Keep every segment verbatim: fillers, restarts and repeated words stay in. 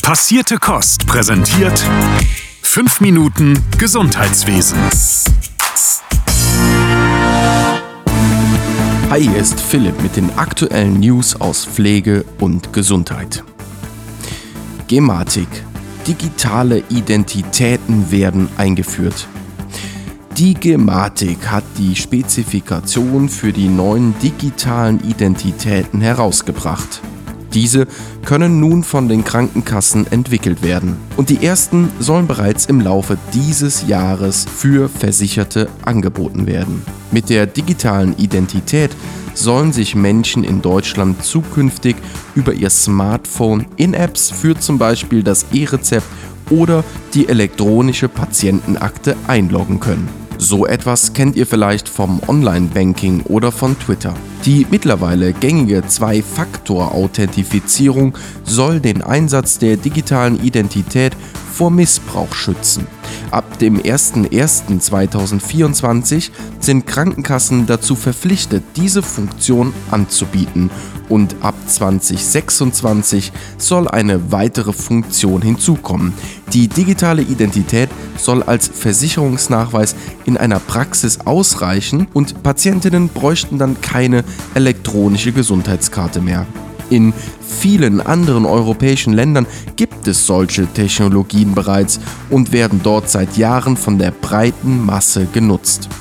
Passierte Kost präsentiert fünf Minuten Gesundheitswesen. Hi, hier ist Philipp mit den aktuellen News aus Pflege und Gesundheit. Gematik. Digitale Identitäten werden eingeführt. Die Gematik hat die Spezifikation für die neuen digitalen Identitäten herausgebracht. Diese können nun von den Krankenkassen entwickelt werden. Und die ersten sollen bereits im Laufe dieses Jahres für Versicherte angeboten werden. Mit der digitalen Identität sollen sich Menschen in Deutschland zukünftig über ihr Smartphone in Apps für zum Beispiel das E-Rezept oder die elektronische Patientenakte einloggen können. So etwas kennt ihr vielleicht vom Online-Banking oder von Twitter. Die mittlerweile gängige Zwei-Faktor-Authentifizierung soll den Einsatz der digitalen Identität vor Missbrauch schützen. Ab dem ersten ersten zweitausendvierundzwanzig sind Krankenkassen dazu verpflichtet, diese Funktion anzubieten, und ab zweitausendsechsundzwanzig soll eine weitere Funktion hinzukommen. Die digitale Identität soll als Versicherungsnachweis in einer Praxis ausreichen und Patientinnen bräuchten dann keine elektronische Gesundheitskarte mehr. In vielen anderen europäischen Ländern gibt es solche Technologien bereits und werden dort seit Jahren von der breiten Masse genutzt.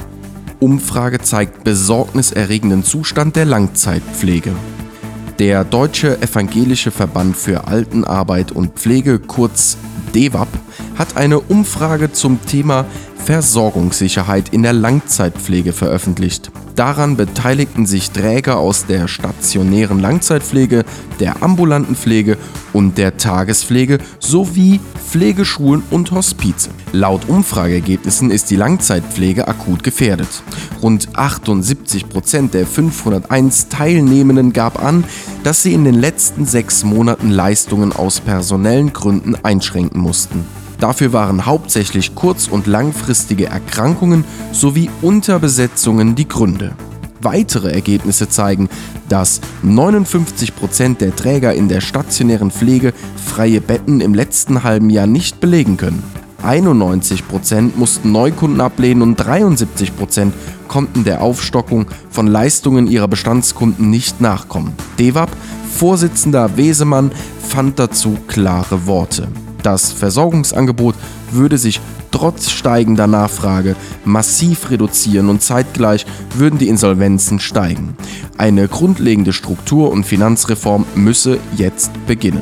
Umfrage zeigt besorgniserregenden Zustand der Langzeitpflege. Der Deutsche Evangelische Verband für Altenarbeit und Pflege, kurz D E W A P, hat eine Umfrage zum Thema Versorgungssicherheit in der Langzeitpflege veröffentlicht. Daran beteiligten sich Träger aus der stationären Langzeitpflege, der ambulanten Pflege und der Tagespflege sowie Pflegeschulen und Hospize. Laut Umfrageergebnissen ist die Langzeitpflege akut gefährdet. Rund achtundsiebzig Prozent der fünfhunderteins Teilnehmenden gab an, dass sie in den letzten sechs Monaten Leistungen aus personellen Gründen einschränken mussten. Dafür waren hauptsächlich kurz- und langfristige Erkrankungen sowie Unterbesetzungen die Gründe. Weitere Ergebnisse zeigen, dass neunundfünfzig Prozent der Träger in der stationären Pflege freie Betten im letzten halben Jahr nicht belegen können. einundneunzig Prozent mussten Neukunden ablehnen und dreiundsiebzig Prozent konnten der Aufstockung von Leistungen ihrer Bestandskunden nicht nachkommen. D E W A P-Vorsitzender Wesemann fand dazu klare Worte. Das Versorgungsangebot würde sich trotz steigender Nachfrage massiv reduzieren und zeitgleich würden die Insolvenzen steigen. Eine grundlegende Struktur- und Finanzreform müsse jetzt beginnen.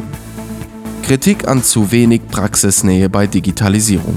Kritik an zu wenig Praxisnähe bei Digitalisierung.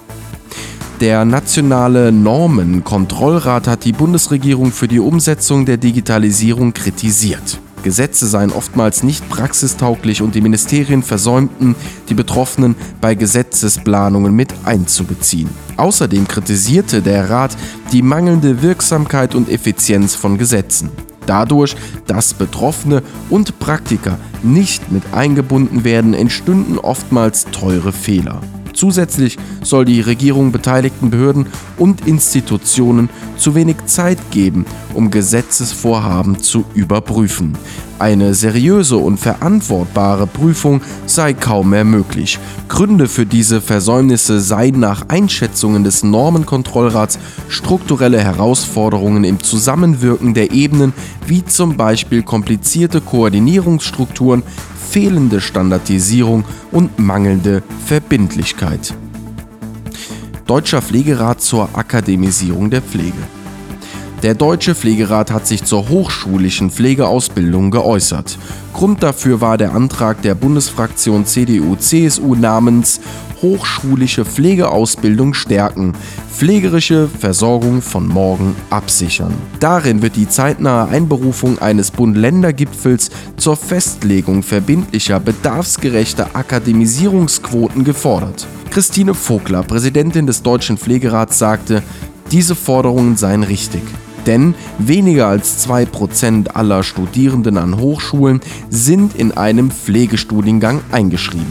Der Nationale Normenkontrollrat hat die Bundesregierung für die Umsetzung der Digitalisierung kritisiert. Gesetze seien oftmals nicht praxistauglich und die Ministerien versäumten, die Betroffenen bei Gesetzesplanungen mit einzubeziehen. Außerdem kritisierte der Rat die mangelnde Wirksamkeit und Effizienz von Gesetzen. Dadurch, dass Betroffene und Praktiker nicht mit eingebunden werden, entstünden oftmals teure Fehler. Zusätzlich soll die Regierung beteiligten Behörden und Institutionen zu wenig Zeit geben, um Gesetzesvorhaben zu überprüfen. Eine seriöse und verantwortbare Prüfung sei kaum mehr möglich. Gründe für diese Versäumnisse seien nach Einschätzungen des Normenkontrollrats strukturelle Herausforderungen im Zusammenwirken der Ebenen, wie zum Beispiel komplizierte Koordinierungsstrukturen, fehlende Standardisierung und mangelnde Verbindlichkeit. Deutscher Pflegerat zur Akademisierung der Pflege. Der Deutsche Pflegerat hat sich zur hochschulischen Pflegeausbildung geäußert. Grund dafür war der Antrag der Bundesfraktion C D U C S U namens Hochschulische Pflegeausbildung stärken, pflegerische Versorgung von morgen absichern. Darin wird die zeitnahe Einberufung eines Bund-Länder-Gipfels zur Festlegung verbindlicher, bedarfsgerechter Akademisierungsquoten gefordert. Christine Vogler, Präsidentin des Deutschen Pflegerats, sagte, diese Forderungen seien richtig. Denn weniger als zwei Prozent aller Studierenden an Hochschulen sind in einem Pflegestudiengang eingeschrieben.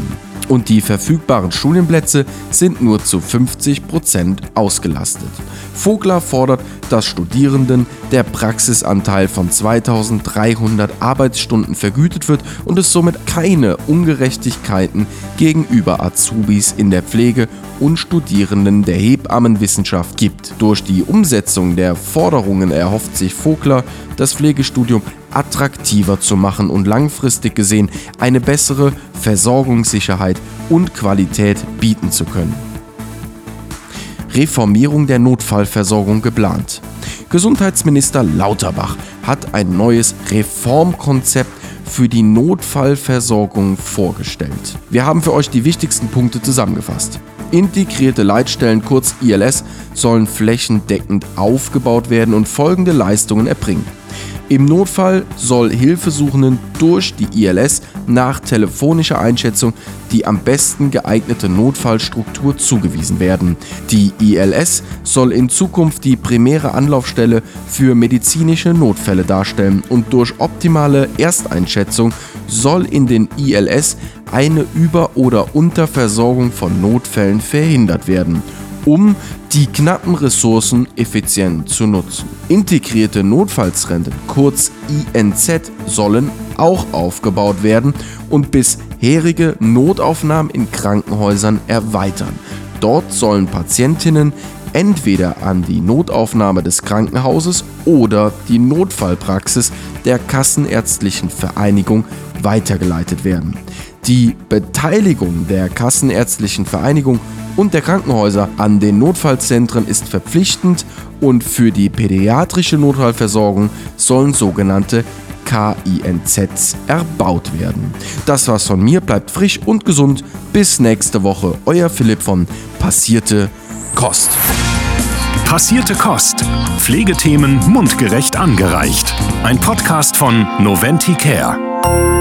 und die verfügbaren Studienplätze sind nur zu fünfzig Prozent ausgelastet. Vogler fordert, dass Studierenden der Praxisanteil von zweitausenddreihundert Arbeitsstunden vergütet wird und es somit keine Ungerechtigkeiten gegenüber Azubis in der Pflege und Studierenden der Hebammenwissenschaft gibt. Durch die Umsetzung der Forderungen erhofft sich Vogler, das Pflegestudium attraktiver zu machen und langfristig gesehen eine bessere Versorgungssicherheit und Qualität bieten zu können. Reformierung der Notfallversorgung geplant. Gesundheitsminister Lauterbach hat ein neues Reformkonzept für die Notfallversorgung vorgestellt. Wir haben für euch die wichtigsten Punkte zusammengefasst. Integrierte Leitstellen, kurz I L S, sollen flächendeckend aufgebaut werden und folgende Leistungen erbringen. Im Notfall soll Hilfesuchenden durch die I L S nach telefonischer Einschätzung die am besten geeignete Notfallstruktur zugewiesen werden. Die I L S soll in Zukunft die primäre Anlaufstelle für medizinische Notfälle darstellen und durch optimale Ersteinschätzung soll in den I L S eine Über- oder Unterversorgung von Notfällen verhindert werden, um die knappen Ressourcen effizient zu nutzen. Integrierte Notfallzentren, kurz I N Z, sollen auch aufgebaut werden und bisherige Notaufnahmen in Krankenhäusern erweitern. Dort sollen Patientinnen entweder an die Notaufnahme des Krankenhauses oder die Notfallpraxis der Kassenärztlichen Vereinigung weitergeleitet werden. Die Beteiligung der Kassenärztlichen Vereinigung und der Krankenhäuser an den Notfallzentren ist verpflichtend und für die pädiatrische Notfallversorgung sollen sogenannte K I N Zs erbaut werden. Das war's von mir, bleibt frisch und gesund. Bis nächste Woche, euer Philipp von Passierte Kost. Passierte Kost. Pflegethemen mundgerecht angereicht. Ein Podcast von Noventi Care.